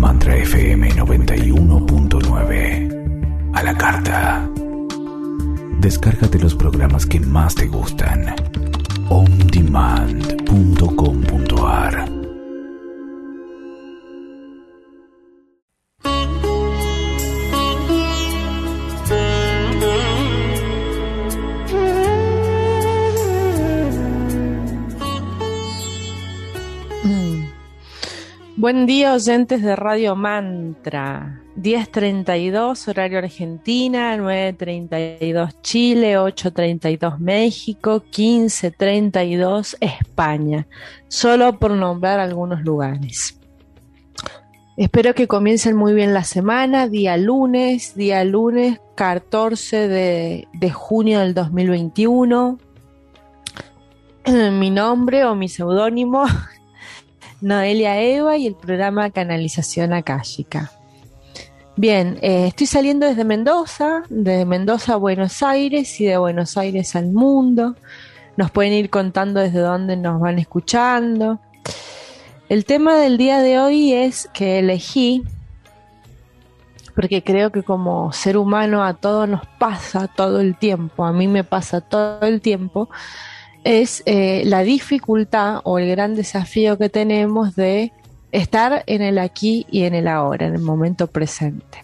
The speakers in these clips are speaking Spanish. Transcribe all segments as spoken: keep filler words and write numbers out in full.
Mantra F M noventa y uno punto nueve. A la carta. Descárgate los programas que más te gustan. on demand punto com punto a r. Buen día, oyentes de Radio Mantra. diez treinta y dos horario Argentina, nueve treinta y dos Chile, ocho treinta y dos México, quince treinta y dos España, solo por nombrar algunos lugares. Espero que comiencen muy bien la semana, día lunes, día lunes catorce de, de junio del dos mil veintiuno. Mi nombre o mi seudónimo Noelia Eva y el programa Canalización Akáshica. Bien, eh, estoy saliendo desde Mendoza, de Mendoza a Buenos Aires y de Buenos Aires al mundo. Nos pueden ir contando desde dónde nos van escuchando. El tema del día de hoy es que elegí, porque creo que como ser humano a todos nos pasa todo el tiempo, a mí me pasa todo el tiempo, es eh, la dificultad o el gran desafío que tenemos de estar en el aquí y en el ahora, en el momento presente.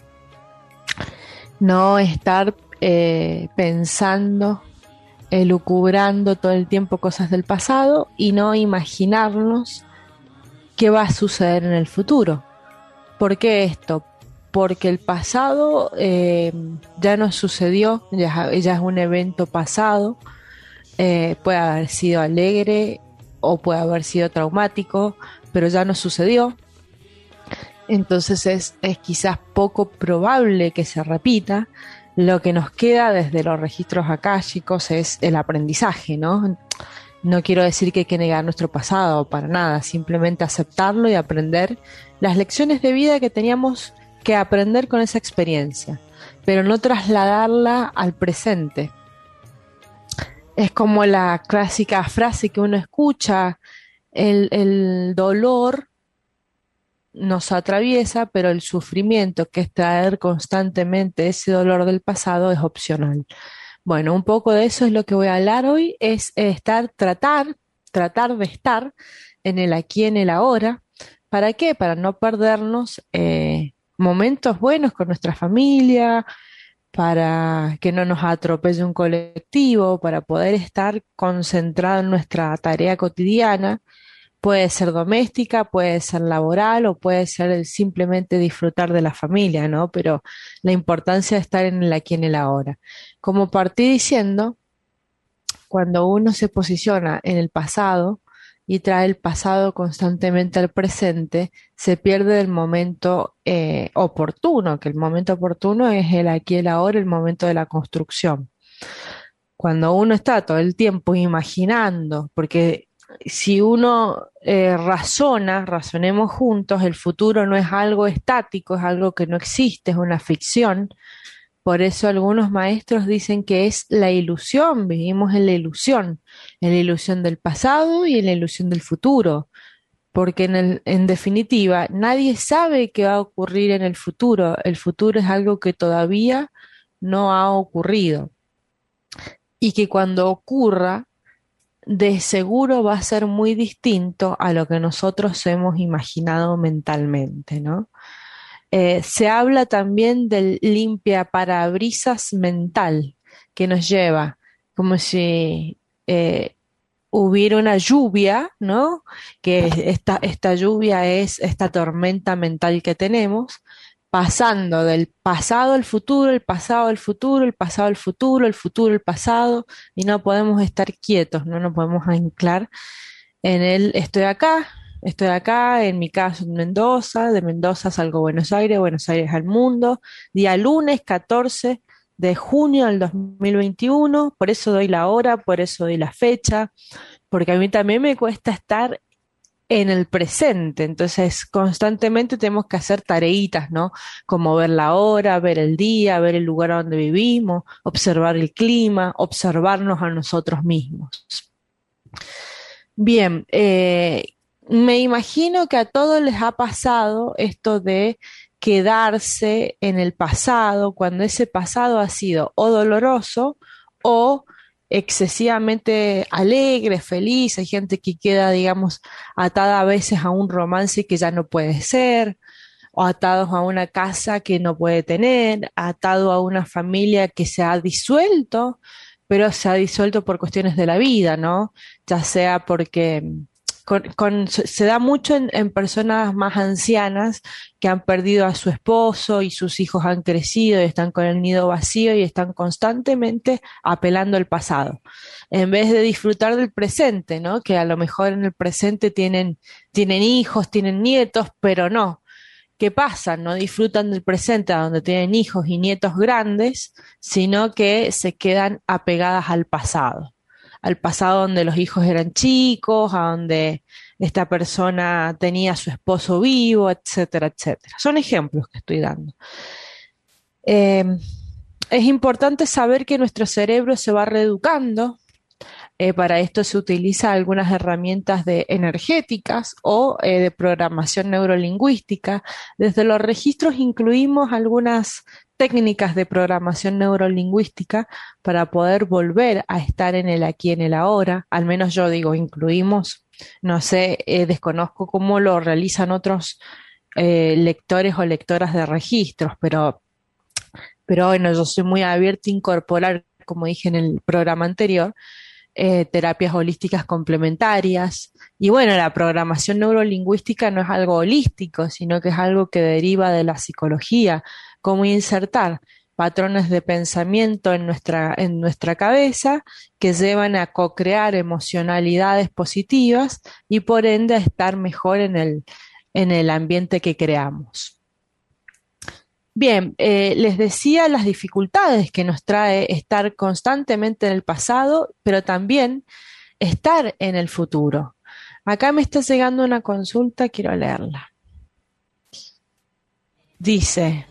No estar eh, pensando, elucubrando todo el tiempo cosas del pasado y no imaginarnos qué va a suceder en el futuro. ¿Por qué esto? Porque el pasado eh, ya no sucedió, ya, ya es un evento pasado. Eh, puede haber sido alegre o puede haber sido traumático, pero ya no sucedió. Entonces es, es quizás poco probable que se repita. Lo que nos queda desde los registros akáshicos es el aprendizaje, ¿no? No quiero decir que hay que negar nuestro pasado, para nada, simplemente aceptarlo y aprender las lecciones de vida que teníamos que aprender con esa experiencia, pero no trasladarla al presente. Es como la clásica frase que uno escucha, el, el dolor nos atraviesa, pero el sufrimiento, que es traer constantemente ese dolor del pasado, es opcional. Bueno, un poco de eso es lo que voy a hablar hoy, es estar, tratar, tratar de estar en el aquí, en el ahora. ¿Para qué? Para no perdernos eh, momentos buenos con nuestra familia, para que no nos atropelle un colectivo, para poder estar concentrado en nuestra tarea cotidiana. Puede ser doméstica, puede ser laboral o puede ser el simplemente disfrutar de la familia, ¿no? Pero la importancia de estar en el aquí, en el ahora. Como partí diciendo, cuando uno se posiciona en el pasado y trae el pasado constantemente al presente, se pierde el momento eh, oportuno, que el momento oportuno es el aquí y el ahora, el momento de la construcción. Cuando uno está todo el tiempo imaginando, porque si uno eh, razona, razonemos juntos, el futuro no es algo estático, es algo que no existe, es una ficción. Por eso algunos maestros dicen que es la ilusión, vivimos en la ilusión, en la ilusión del pasado y en la ilusión del futuro, porque en, el, en definitiva nadie sabe qué va a ocurrir en el futuro, el futuro es algo que todavía no ha ocurrido y que cuando ocurra de seguro va a ser muy distinto a lo que nosotros hemos imaginado mentalmente, ¿no? Eh, se habla también del limpiaparabrisas mental que nos lleva, como si eh, hubiera una lluvia, ¿no? Que esta, esta lluvia es esta tormenta mental que tenemos, pasando del pasado al futuro, el pasado al futuro, el pasado al futuro, el futuro al pasado, y no podemos estar quietos, no nos podemos anclar en el estoy acá. Estoy acá, en mi caso en Mendoza, de Mendoza salgo a Buenos Aires, Buenos Aires al mundo, día lunes catorce de junio del dos mil veintiuno, por eso doy la hora, por eso doy la fecha, porque a mí también me cuesta estar en el presente, entonces constantemente tenemos que hacer tareitas, ¿no? Como ver la hora, ver el día, ver el lugar donde vivimos, observar el clima, observarnos a nosotros mismos. Bien, eh, Me imagino que a todos les ha pasado esto de quedarse en el pasado cuando ese pasado ha sido o doloroso o excesivamente alegre, feliz. Hay gente que queda, digamos, atada a veces a un romance que ya no puede ser, o atados a una casa que no puede tener, atado a una familia que se ha disuelto, pero se ha disuelto por cuestiones de la vida, ¿no? Ya sea porque con, con- se se da mucho en, en personas más ancianas que han perdido a su esposo y sus hijos han crecido y están con el nido vacío y están constantemente apelando al pasado, en vez de disfrutar del presente, ¿no? Que a lo mejor en el presente tienen, tienen hijos, tienen nietos, pero no. ¿Qué pasa? No disfrutan del presente a donde tienen hijos y nietos grandes, sino que se quedan apegadas al pasado, al pasado donde los hijos eran chicos, a donde esta persona tenía a su esposo vivo, etcétera, etcétera. Son ejemplos que estoy dando. Eh, es importante saber que nuestro cerebro se va reeducando. Eh, para esto se utilizan algunas herramientas de energéticas o eh, de programación neurolingüística. Desde los registros incluimos algunas técnicas de programación neurolingüística para poder volver a estar en el aquí, en el ahora. Al menos yo digo, incluimos, no sé, eh, desconozco cómo lo realizan otros eh, lectores o lectoras de registros, pero, pero bueno, yo soy muy abierta a incorporar, como dije en el programa anterior, eh, terapias holísticas complementarias. Y bueno, la programación neurolingüística no es algo holístico, sino que es algo que deriva de la psicología, cómo insertar patrones de pensamiento en nuestra, en nuestra cabeza que llevan a co-crear emocionalidades positivas y por ende a estar mejor en el, en el ambiente que creamos. Bien, eh, les decía las dificultades que nos trae estar constantemente en el pasado, pero también estar en el futuro. Acá me está llegando una consulta, quiero leerla. Dice,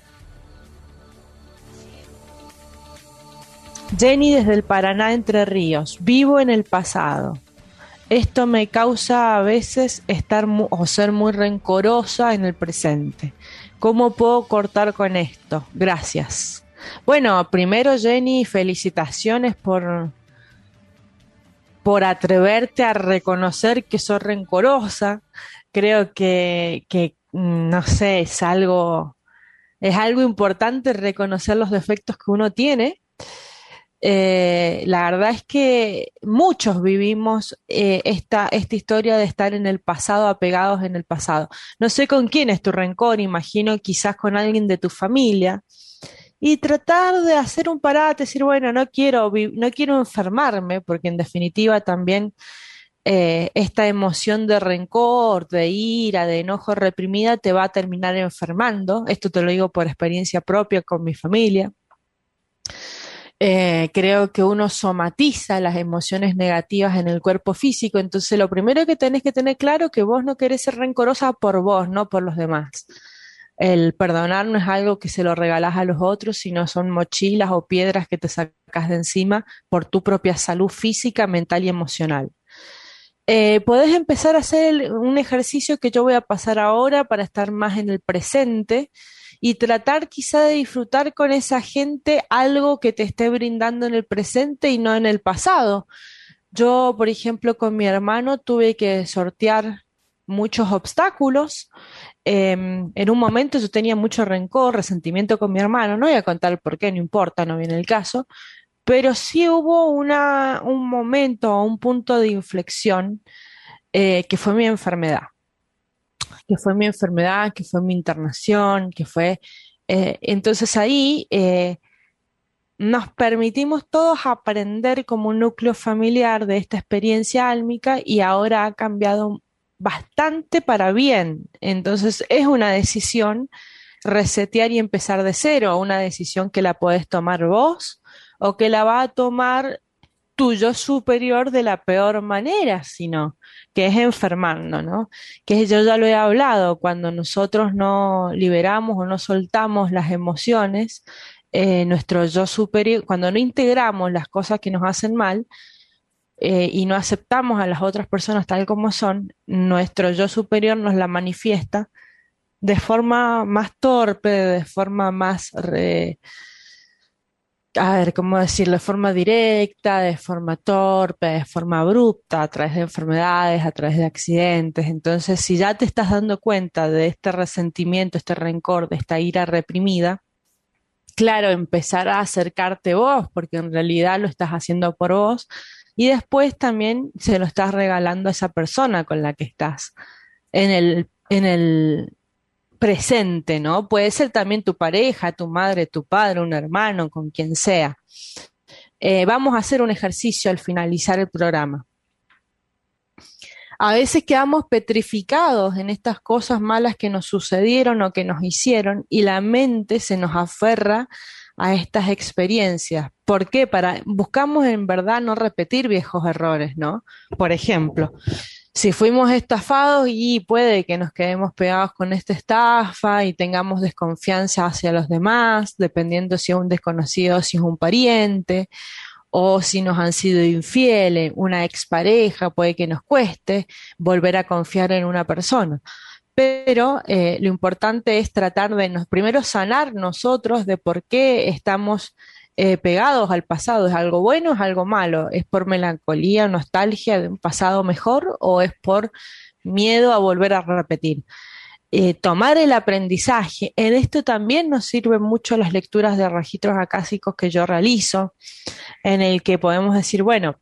Jenny desde el Paraná, Entre Ríos, vivo en el pasado. Esto me causa a veces estar mu- o ser muy rencorosa en el presente. ¿Cómo puedo cortar con esto? Gracias. Bueno, primero Jenny, felicitaciones por, por atreverte a reconocer que sos rencorosa. Creo que, que, mm, no sé, es algo, es algo importante reconocer los defectos que uno tiene. Eh, la verdad es que muchos vivimos eh, esta, esta historia de estar en el pasado, apegados en el pasado. No sé con quién es tu rencor, imagino quizás con alguien de tu familia, y tratar de hacer un parate, decir, bueno, no quiero, vi- no quiero enfermarme, porque en definitiva también eh, esta emoción de rencor, de ira, de enojo reprimida te va a terminar enfermando. Esto te lo digo por experiencia propia con mi familia. Eh, creo que uno somatiza las emociones negativas en el cuerpo físico, entonces lo primero que tenés que tener claro es que vos no querés ser rencorosa por vos, no por los demás. El perdonar no es algo que se lo regalás a los otros, sino son mochilas o piedras que te sacas de encima por tu propia salud física, mental y emocional. Eh, podés empezar a hacer el- un ejercicio que yo voy a pasar ahora para estar más en el presente y tratar quizá de disfrutar con esa gente algo que te esté brindando en el presente y no en el pasado. Yo, por ejemplo, con mi hermano tuve que sortear muchos obstáculos. Em, en un momento yo tenía mucho rencor, resentimiento con mi hermano, no voy a contar el por qué, no importa, no viene el caso, pero sí hubo una, un momento o un punto de inflexión eh, que fue mi enfermedad, que fue mi enfermedad, que fue mi internación, que fue... eh, entonces ahí eh, nos permitimos todos aprender como un núcleo familiar de esta experiencia álmica y ahora ha cambiado bastante para bien. Entonces es una decisión resetear y empezar de cero, una decisión que la podés tomar vos o que la va a tomar tu yo superior de la peor manera, sino que es enfermando, ¿no? Que yo ya lo he hablado, cuando nosotros no liberamos o no soltamos las emociones, eh, nuestro yo superior, cuando no integramos las cosas que nos hacen mal, eh, y no aceptamos a las otras personas tal como son, nuestro yo superior nos la manifiesta de forma más torpe, de forma más, re- a ver, ¿cómo decirlo? De forma directa, de forma torpe, de forma abrupta, a través de enfermedades, a través de accidentes. Entonces, si ya te estás dando cuenta de este resentimiento, este rencor, de esta ira reprimida, claro, empezar a acercarte vos, porque en realidad lo estás haciendo por vos, y después también se lo estás regalando a esa persona con la que estás en el, en el presente, ¿no? Puede ser también tu pareja, tu madre, tu padre, un hermano, con quien sea. Eh, vamos a hacer un ejercicio al finalizar el programa. A veces quedamos petrificados en estas cosas malas que nos sucedieron o que nos hicieron y la mente se nos aferra a estas experiencias. ¿Por qué? Para, buscamos en verdad no repetir viejos errores, ¿no? Por ejemplo, si fuimos estafados y puede que nos quedemos pegados con esta estafa y tengamos desconfianza hacia los demás, dependiendo si es un desconocido o si es un pariente, o si nos han sido infieles, una expareja, puede que nos cueste volver a confiar en una persona. Pero eh, lo importante es tratar de nos, primero sanar nosotros de por qué estamos eh, pegados al pasado. ¿Es algo bueno o es algo malo? ¿Es por melancolía, nostalgia de un pasado mejor o es por miedo a volver a repetir? Eh, tomar el aprendizaje. En esto también nos sirven mucho las lecturas de registros acásicos que yo realizo, en el que podemos decir, bueno,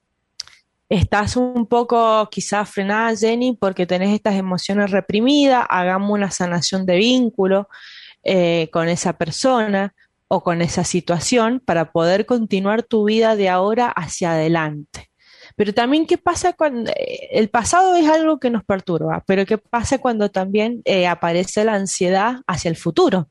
estás un poco quizás frenada, Jenny, porque tenés estas emociones reprimidas, hagamos una sanación de vínculo eh, con esa persona o con esa situación para poder continuar tu vida de ahora hacia adelante. Pero también, ¿qué pasa cuando eh, el pasado es algo que nos perturba? Pero ¿qué pasa cuando también eh, aparece la ansiedad hacia el futuro?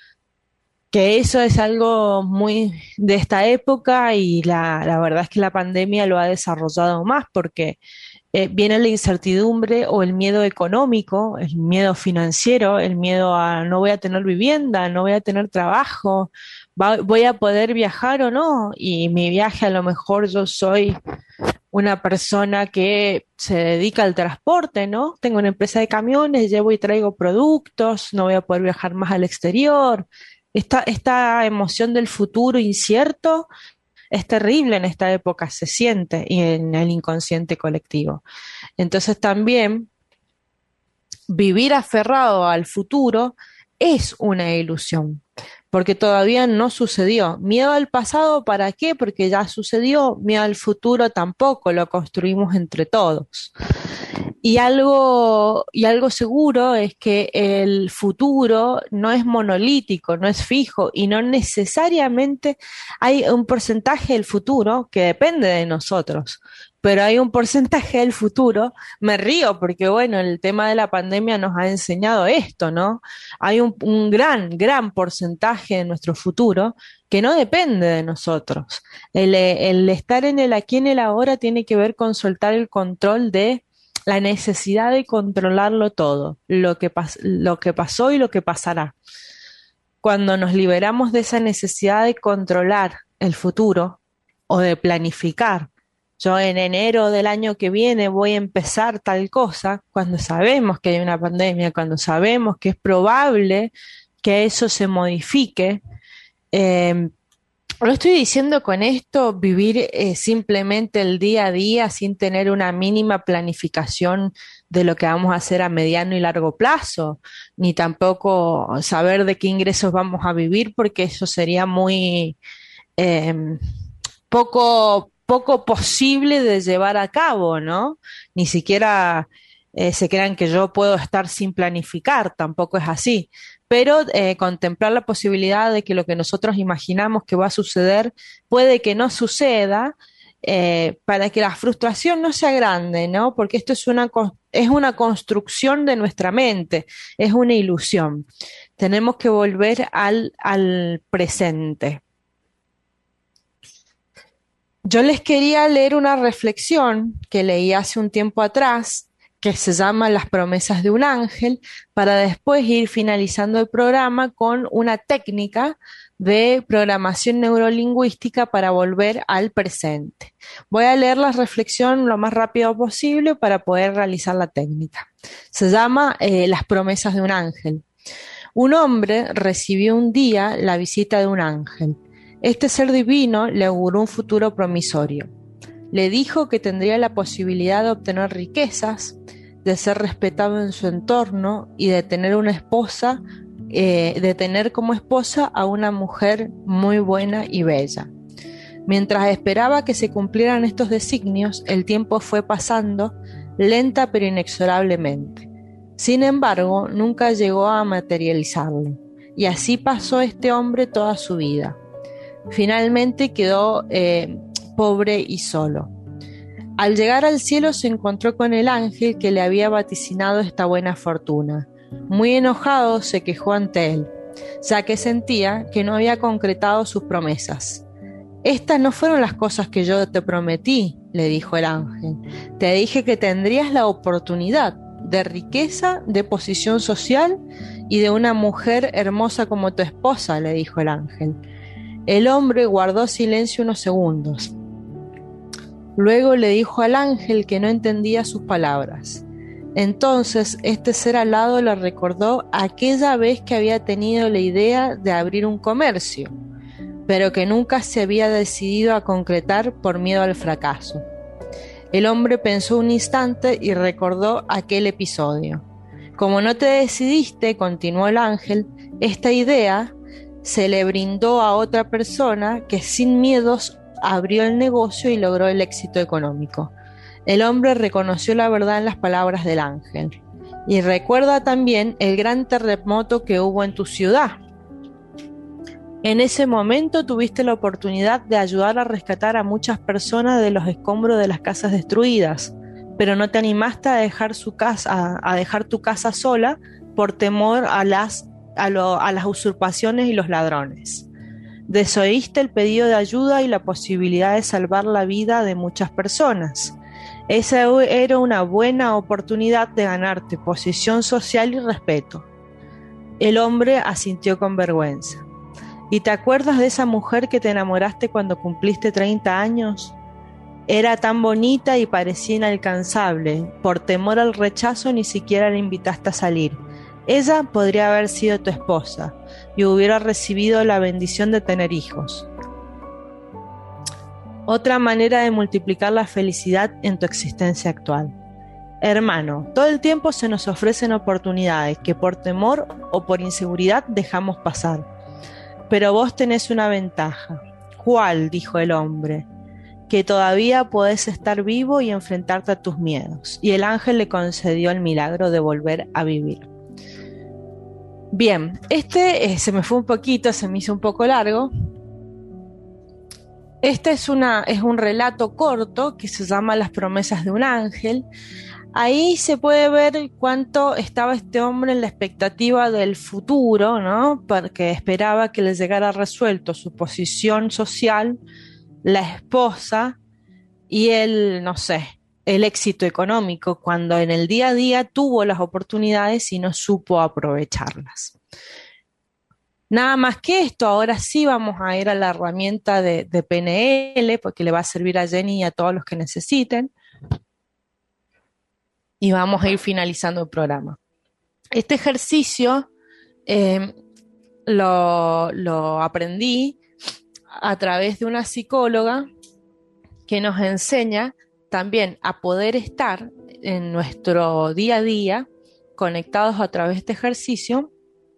Que eso es algo muy de esta época y la, la verdad es que la pandemia lo ha desarrollado más porque eh, viene la incertidumbre o el miedo económico, el miedo financiero, el miedo a no voy a tener vivienda, no voy a tener trabajo, va- voy a poder viajar o no, y mi viaje a lo mejor yo soy una persona que se dedica al transporte, ¿no? Tengo una empresa de camiones, llevo y traigo productos, no voy a poder viajar más al exterior. Esta, esta emoción del futuro incierto es terrible en esta época, se siente y en el inconsciente colectivo. Entonces también vivir aferrado al futuro es una ilusión, porque todavía no sucedió. Miedo al pasado, ¿para qué? Porque ya sucedió. Miedo al futuro tampoco, lo construimos entre todos. Y algo, y algo seguro es que el futuro no es monolítico, no es fijo y no necesariamente hay un porcentaje del futuro que depende de nosotros, pero hay un porcentaje del futuro, me río porque bueno, el tema de la pandemia nos ha enseñado esto, ¿no? Hay un, un gran, gran porcentaje de nuestro futuro que no depende de nosotros. El, el estar en el aquí en el ahora tiene que ver con soltar el control de la necesidad de controlarlo todo, lo que, pas lo que pasó y lo que pasará. Cuando nos liberamos de esa necesidad de controlar el futuro o de planificar, yo en enero del año que viene voy a empezar tal cosa, cuando sabemos que hay una pandemia, cuando sabemos que es probable que eso se modifique, eh, no estoy diciendo con esto vivir eh, simplemente el día a día sin tener una mínima planificación de lo que vamos a hacer a mediano y largo plazo, ni tampoco saber de qué ingresos vamos a vivir, porque eso sería muy eh, poco, poco posible de llevar a cabo, ¿no? Ni siquiera eh, se crean que yo puedo estar sin planificar, tampoco es así. Pero eh, contemplar la posibilidad de que lo que nosotros imaginamos que va a suceder puede que no suceda, eh, para que la frustración no sea grande, ¿no? Porque esto es una, es una construcción de nuestra mente, es una ilusión. Tenemos que volver al, al presente. Yo les quería leer una reflexión que leí hace un tiempo atrás, que se llama Las promesas de un ángel, para después ir finalizando el programa con una técnica de programación neurolingüística para volver al presente. Voy a leer la reflexión lo más rápido posible para poder realizar la técnica. Se llama eh, Las promesas de un ángel. Un hombre recibió un día la visita de un ángel. Este ser divino le auguró un futuro promisorio. Le dijo que tendría la posibilidad de obtener riquezas, de ser respetado en su entorno y de tener una esposa, eh, de tener como esposa a una mujer muy buena y bella. Mientras esperaba que se cumplieran estos designios, el tiempo fue pasando, lenta pero inexorablemente. Sin embargo, nunca llegó a materializarlo, y así pasó este hombre toda su vida. Finalmente quedó eh, pobre y solo. Al llegar al cielo se encontró con el ángel que le había vaticinado esta buena fortuna. Muy enojado se quejó ante él, ya que sentía que no había concretado sus promesas. «Estas no fueron las cosas que yo te prometí», le dijo el ángel. «Te dije que tendrías la oportunidad de riqueza, de posición social y de una mujer hermosa como tu esposa», le dijo el ángel. El hombre guardó silencio unos segundos. Luego le dijo al ángel que no entendía sus palabras. Entonces este ser alado le recordó aquella vez que había tenido la idea de abrir un comercio, pero que nunca se había decidido a concretar por miedo al fracaso. El hombre pensó un instante y recordó aquel episodio. «Como no te decidiste», continuó el ángel, «esta idea se le brindó a otra persona que sin miedos abrió el negocio y logró el éxito económico». El hombre reconoció la verdad en las palabras del ángel. «Y recuerda también el gran terremoto que hubo en tu ciudad. En ese momento tuviste la oportunidad de ayudar a rescatar a muchas personas de los escombros de las casas destruidas, pero no te animaste a dejar, su casa, a, a dejar tu casa sola por temor a las, a, lo, a las usurpaciones y los ladrones. Desoíste el pedido de ayuda y la posibilidad de salvar la vida de muchas personas. Esa era una buena oportunidad de ganarte posición social y respeto». El hombre asintió con vergüenza. «¿Y te acuerdas de esa mujer que te enamoraste cuando cumpliste treinta años? Era tan bonita y parecía inalcanzable. Por temor al rechazo ni siquiera la invitaste a salir. Ella podría haber sido tu esposa y hubiera recibido la bendición de tener hijos». Otra manera de multiplicar la felicidad en tu existencia actual. Hermano, todo el tiempo se nos ofrecen oportunidades que por temor o por inseguridad dejamos pasar. Pero vos tenés una ventaja. ¿Cuál?, dijo el hombre. Que todavía podés estar vivo y enfrentarte a tus miedos. Y el ángel le concedió el milagro de volver a vivir. Bien, este eh, se me fue un poquito, se me hizo un poco largo. Este es, una, es un relato corto que se llama Las promesas de un ángel. Ahí se puede ver cuánto estaba este hombre en la expectativa del futuro, ¿no? Porque esperaba que le llegara resuelto su posición social, la esposa y el, no sé, el éxito económico, cuando en el día a día tuvo las oportunidades y no supo aprovecharlas. Nada más que esto, ahora sí vamos a ir a la herramienta de, de P N L, porque le va a servir a Jenny y a todos los que necesiten. Y vamos a ir finalizando el programa. Este ejercicio eh, lo, lo aprendí a través de una psicóloga que nos enseña también a poder estar en nuestro día a día conectados a través de este ejercicio,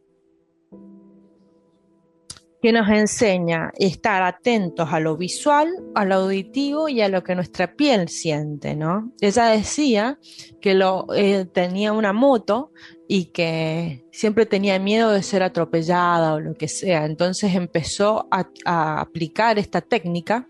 que nos enseña a estar atentos a lo visual, a lo auditivo y a lo que nuestra piel siente, ¿no? Ella decía que lo, eh, tenía una moto y que siempre tenía miedo de ser atropellada o lo que sea, entonces empezó a, a aplicar esta técnica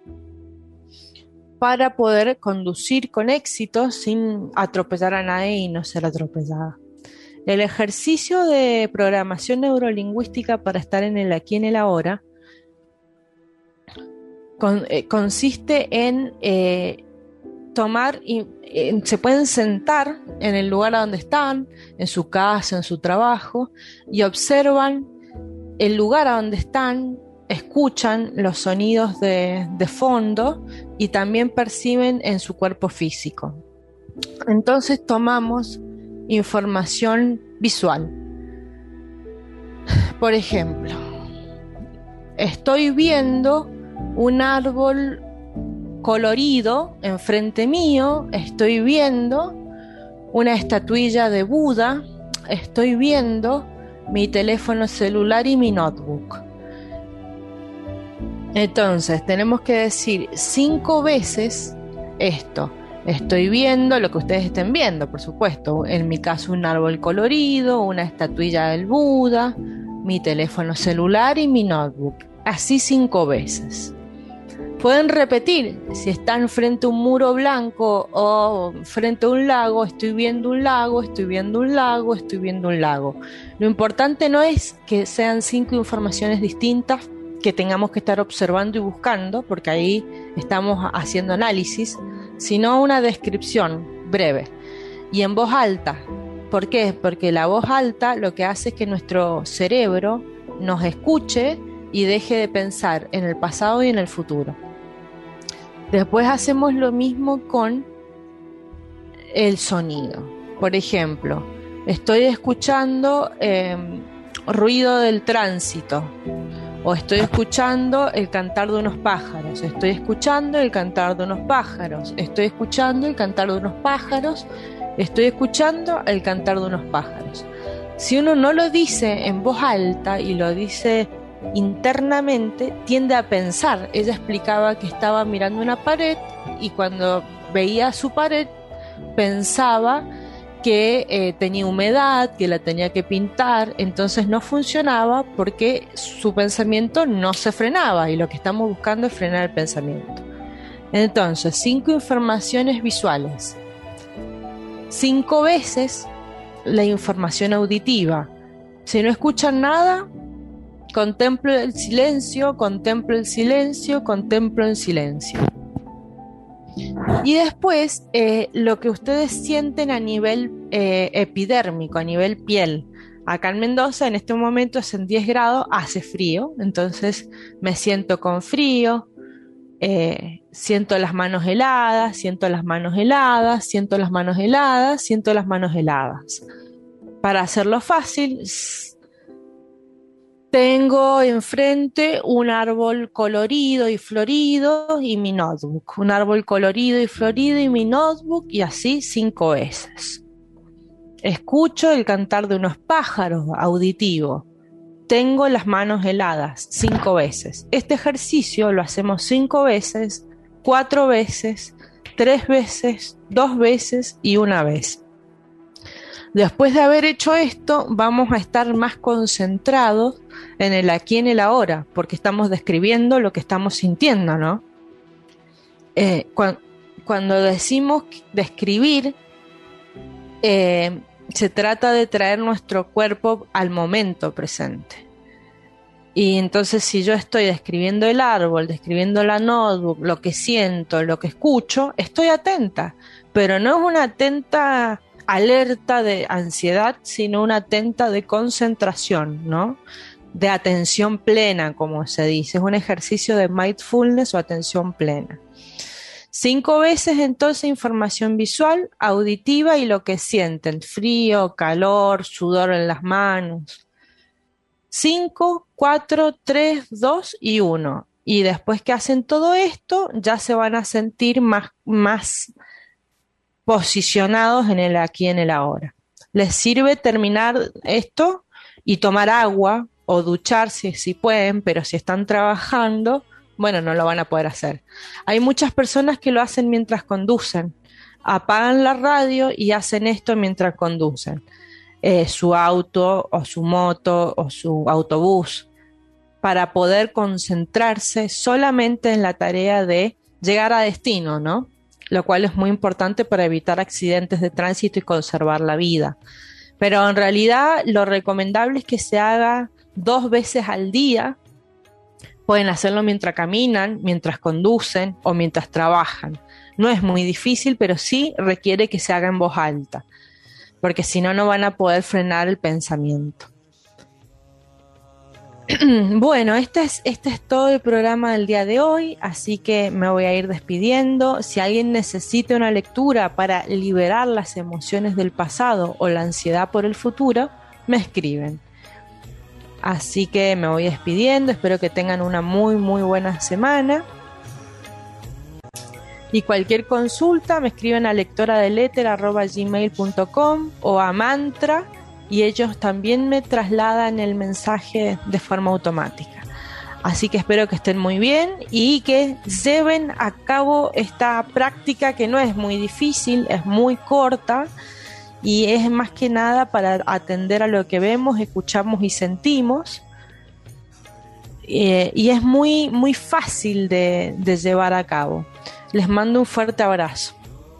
para poder conducir con éxito sin atropellar a nadie y no ser atropellada. El ejercicio de programación neurolingüística para estar en el aquí y en el ahora con, eh, consiste en eh, tomar, y, eh, se pueden sentar en el lugar a donde están, en su casa, en su trabajo, y observan el lugar a donde están, escuchan los sonidos de, de fondo y también perciben en su cuerpo físico. Entonces tomamos información visual. Por ejemplo, estoy viendo un árbol colorido enfrente mío, estoy viendo una estatuilla de Buda, estoy viendo mi teléfono celular y mi notebook. Entonces tenemos que decir cinco veces esto. Estoy viendo lo que ustedes estén viendo, por supuesto. En mi caso, un árbol colorido, una estatuilla del Buda, mi teléfono celular y mi notebook. Así cinco veces. Pueden repetir, si están frente a un muro blanco o frente a un lago, estoy viendo un lago, estoy viendo un lago, estoy viendo un lago. Lo importante no es que sean cinco informaciones distintas que tengamos que estar observando y buscando, porque ahí estamos haciendo análisis, sino una descripción breve y en voz alta. ¿Por qué? Porque la voz alta lo que hace es que nuestro cerebro nos escuche y deje de pensar en el pasado y en el futuro. Después hacemos lo mismo con el sonido. Por ejemplo, estoy escuchando eh, ruido del tránsito, o estoy escuchando el cantar de unos pájaros, estoy escuchando el cantar de unos pájaros, estoy escuchando el cantar de unos pájaros, estoy escuchando el cantar de unos pájaros. Si uno no lo dice en voz alta y lo dice internamente, tiende a pensar. Ella explicaba que estaba mirando una pared y cuando veía su pared pensaba que eh, tenía humedad, que la tenía que pintar, entonces no funcionaba porque su pensamiento no se frenaba y lo que estamos buscando es frenar el pensamiento. Entonces, cinco informaciones visuales, cinco veces la información auditiva. Si no escuchan nada, contemplo el silencio, contemplo el silencio, contemplo el silencio. Y después, eh, lo que ustedes sienten a nivel eh, epidérmico, a nivel piel. Acá en Mendoza, en este momento es en diez grados, hace frío, entonces me siento con frío, eh, siento las manos heladas, siento las manos heladas, siento las manos heladas, siento las manos heladas. Para hacerlo fácil, tengo enfrente un árbol colorido y florido y mi notebook. Un árbol colorido y florido y mi notebook, y así cinco veces. Escucho el cantar de unos pájaros auditivo. Tengo las manos heladas cinco veces. Este ejercicio lo hacemos cinco veces, cuatro veces, tres veces, dos veces y una vez. Después de haber hecho esto, vamos a estar más concentrados en el aquí y en el ahora, porque estamos describiendo lo que estamos sintiendo, ¿no? Eh, cu- cuando decimos describir, eh, se trata de traer nuestro cuerpo al momento presente. Y entonces, si yo estoy describiendo el árbol, describiendo la notebook, lo que siento, lo que escucho, estoy atenta, pero no es una atenta alerta de ansiedad, sino una atenta de concentración, ¿no? De atención plena, como se dice. Es un ejercicio de mindfulness o atención plena. Cinco veces entonces información visual, auditiva y lo que sienten, frío, calor, sudor en las manos. Cinco, cuatro, tres, dos y uno. Y después que hacen todo esto, ya se van a sentir más, más posicionados en el aquí y en el ahora. Les sirve terminar esto y tomar agua o ducharse si pueden, pero si están trabajando, bueno, no lo van a poder hacer. Hay muchas personas que lo hacen mientras conducen, apagan la radio y hacen esto mientras conducen, eh, su auto o su moto o su autobús, para poder concentrarse solamente en la tarea de llegar a destino, ¿no? Lo cual es muy importante para evitar accidentes de tránsito y conservar la vida. Pero en realidad lo recomendable es que se haga dos veces al día. Pueden hacerlo mientras caminan, mientras conducen o mientras trabajan. No es muy difícil, pero sí requiere que se haga en voz alta, porque si no, no van a poder frenar el pensamiento. Bueno, este es, este es todo el programa del día de hoy, así que me voy a ir despidiendo. Si alguien necesita una lectura para liberar las emociones del pasado o la ansiedad por el futuro, me escriben. Así que me voy despidiendo, espero que tengan una muy muy buena semana. Y cualquier consulta me escriben a lectora del éter arroba gmail punto com o a Mantra, y ellos también me trasladan el mensaje de forma automática. Así que espero que estén muy bien y que lleven a cabo esta práctica, que no es muy difícil, es muy corta y es más que nada para atender a lo que vemos, escuchamos y sentimos. Eh, y es muy, muy fácil de, de llevar a cabo. Les mando un fuerte abrazo.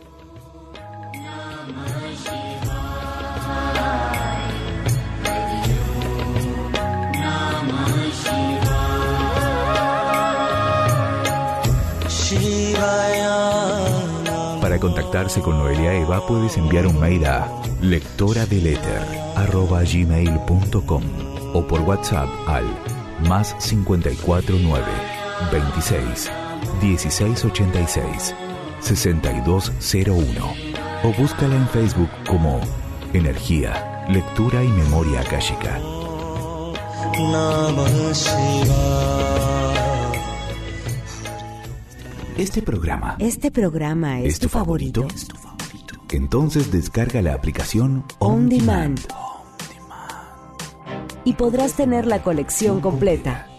Para contactarse con Noelia Eva puedes enviar un mail a lectora del éter arroba gmail punto com o por WhatsApp al más cincuenta y cuatro nueve veintiséis dieciséis ochenta y seis sesenta y dos cero uno o búscala en Facebook como Energía, Lectura y Memoria Akáshica. Este programa Este programa es, ¿Es tu tu favorito? favorito? ¿Es tu favorito? Entonces descarga la aplicación On On Demand. Demand. Y podrás tener la colección completa.